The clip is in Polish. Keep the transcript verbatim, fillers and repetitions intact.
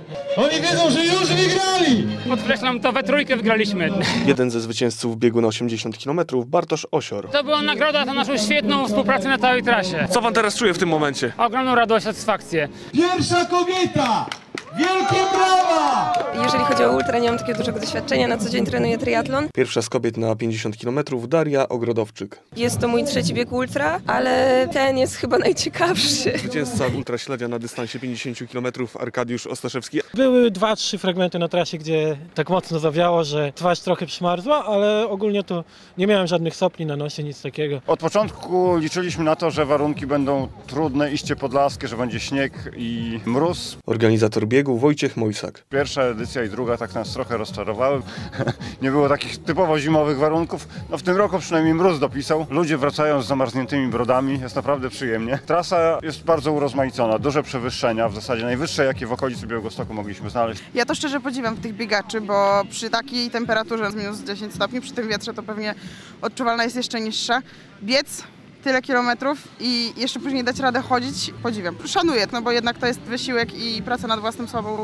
Oni wiedzą, że już wygrali! Podkreślam, to we trójkę wygraliśmy. Jeden ze zwycięzców biegu na osiemdziesiąt kilometrów, Bartosz Osior. To była nagroda za naszą świetną współpracę na całej trasie. Co pan teraz czuje w tym momencie? Ogromną radość, satysfakcję. Pierwsza kobieta! Wielkie brawa! Jeżeli chodzi o ultra, nie mam takiego dużego doświadczenia, na co dzień trenuję triatlon. Pierwsza z kobiet na pięćdziesiąt kilometrów, Daria Ogrodowczyk. Jest to mój trzeci bieg ultra, ale ten jest chyba najciekawszy. Zwycięzca ultra śledzia na dystansie pięćdziesiąt kilometrów, Arkadiusz Ostaszewski. Były dwa, trzy fragmenty na trasie, gdzie tak mocno zawiało, że twarz trochę przymarzła, ale ogólnie to nie miałem żadnych sopli na nosie, nic takiego. Od początku liczyliśmy na to, że warunki będą trudne, iście podlaskie, że będzie śnieg i mróz. Organizator biegu Wojciech Mojsak. Pierwsza edycja i druga tak nas trochę rozczarowały. Nie było takich typowo zimowych warunków. No w tym roku przynajmniej mróz dopisał. Ludzie wracają z zamarzniętymi brodami, jest naprawdę przyjemnie. Trasa jest bardzo urozmaicona, duże przewyższenia, w zasadzie najwyższe, jakie w okolicy Białegostoku mogliśmy znaleźć. Ja to szczerze podziwiam tych biegaczy, bo przy takiej temperaturze z minus dziesięć stopni, przy tym wietrze to pewnie odczuwalna jest jeszcze niższa. Biec tyle kilometrów i jeszcze później dać radę chodzić, podziwiam. Szanuję, no bo jednak to jest wysiłek i praca nad własnym sobą.